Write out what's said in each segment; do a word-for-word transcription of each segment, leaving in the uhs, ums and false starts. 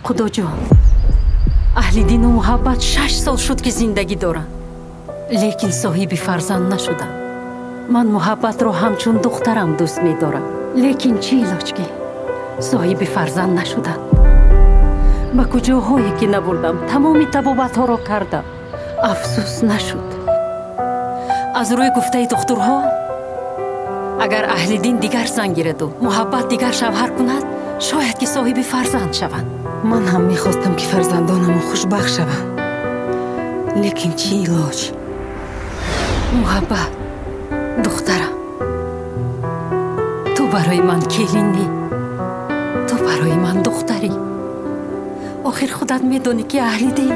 خدا جان، اهل دین و محبت شش سال شد که زندگی دارم، لیکن صاحب فرزند نشدم. من محبت رو همچون دخترم دوست می دارم، لیکن چی علاج که صاحب فرزند نشدم. با کجاهایی که نبردم تمامی طبابت ها را کردم، افسوس نشد. از روی گفته دکترها اگر اهل دین دیگر زن گیرد و محبت دیگر شوهر کند، شاید که صاحب فرزند شوند. من هم میخواستم که فرزندانم خوشبخت شوند، لیکن چی علاج؟ محبت دخترم، تو برای من کلینی، تو برای من دختری. آخر خودت میدونی که اهل دین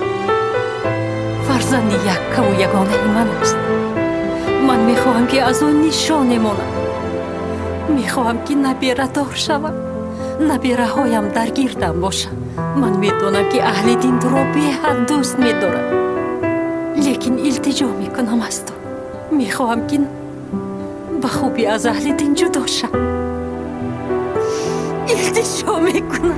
فرزند یکه و یگانه من است. من میخواهم که از اون نشانه مانم، میخواهم که نبیره دار شوم، نبیره هایم در گیردم باشم. من میدونم که اهل دین تو را به حد دوست میدارم، لیکن التجا میکنم از تو، میخواهم که به خوبی از اهل دین جدا شم. التجا میکنم.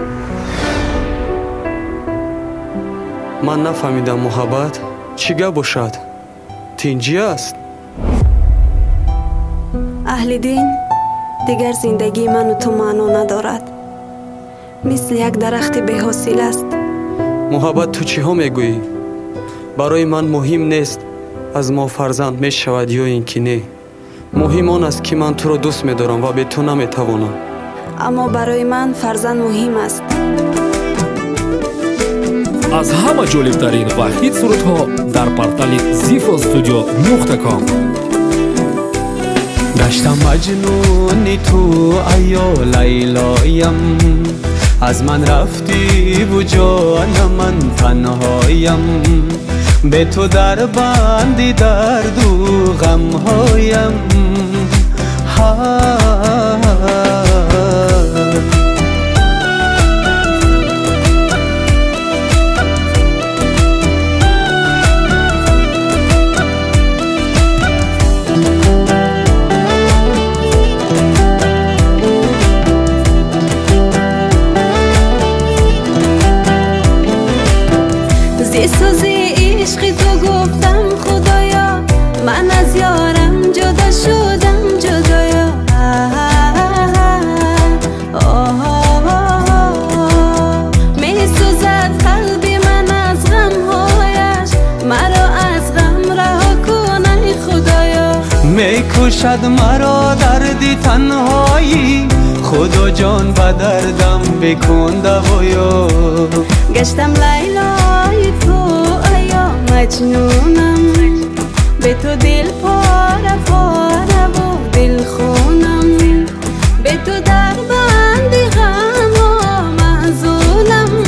من نفهمیدم محبت چیگه باشد؟ تینجی است؟ اهل دین دیگر زندگی من و تو معنا ندارد، مثل یک درخت بی حاصل است. محبت تو چی ها میگویی؟ برای من مهم نیست از ما فرزند می شود یا اینکه نه. مهم آن است که من تو را دوست می دارم و به تو نمی توانم. اما برای من فرزند مهم است. از همه جالبترین و هیت صورتها در پورتال زیف استودیو نقطه کام. گشتم مجنون تو ایا لیلایم، از من رفتی و جان من تنهایم، به تو در بندی درد و غم هایم. میکشد مرا دردی تنهایی، خدا جان به دردم بکن دوایا. گشتم لیلای تو ایا مجنونم، به تو دل پاره پاره و دل خونم، به تو در بندی غم و محزونم.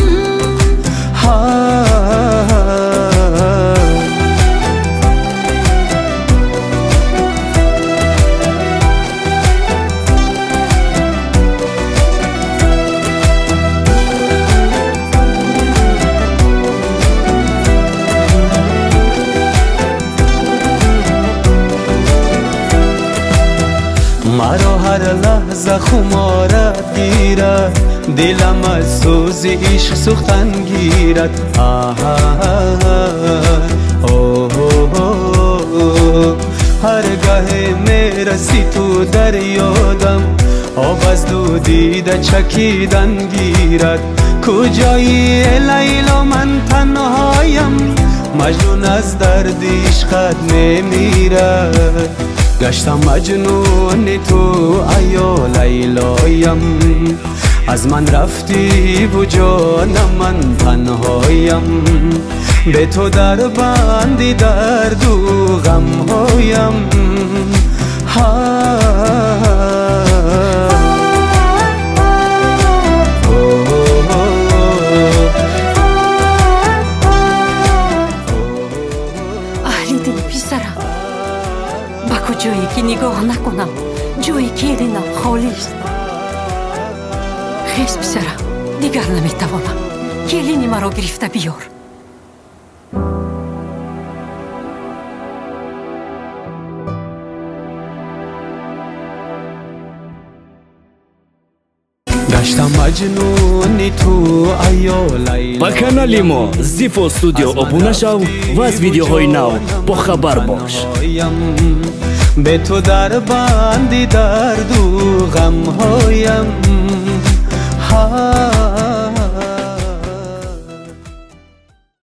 مرا هر لحظه خمارت گیرد، دلم از سوز عشق سوختن گیرد. هر گه میرسی تو در یادم، آب از دو دیده چکیدن گیرد. کجایی لیلا من تنهایم، مجنون از درد عشقت نمیرد. گشتم مجنون تو ایا لیلایم، از من رفتی و جانم من تنهایم، به تو در بندی درد و غم هایم. اهل دین پسرم، با کجایی که نگاه نکنم جایی کلینم خالی است. خیز پسرم، دیگر نمیتوانم، کلینی مرا گرفته بیار. گشتم مجنونی تو ایا لیلا. با کانالی ما زیفو استودیو ابونه شو و از ویدیوهای نو با خبر باش. به تو در بندی درد و غم هایم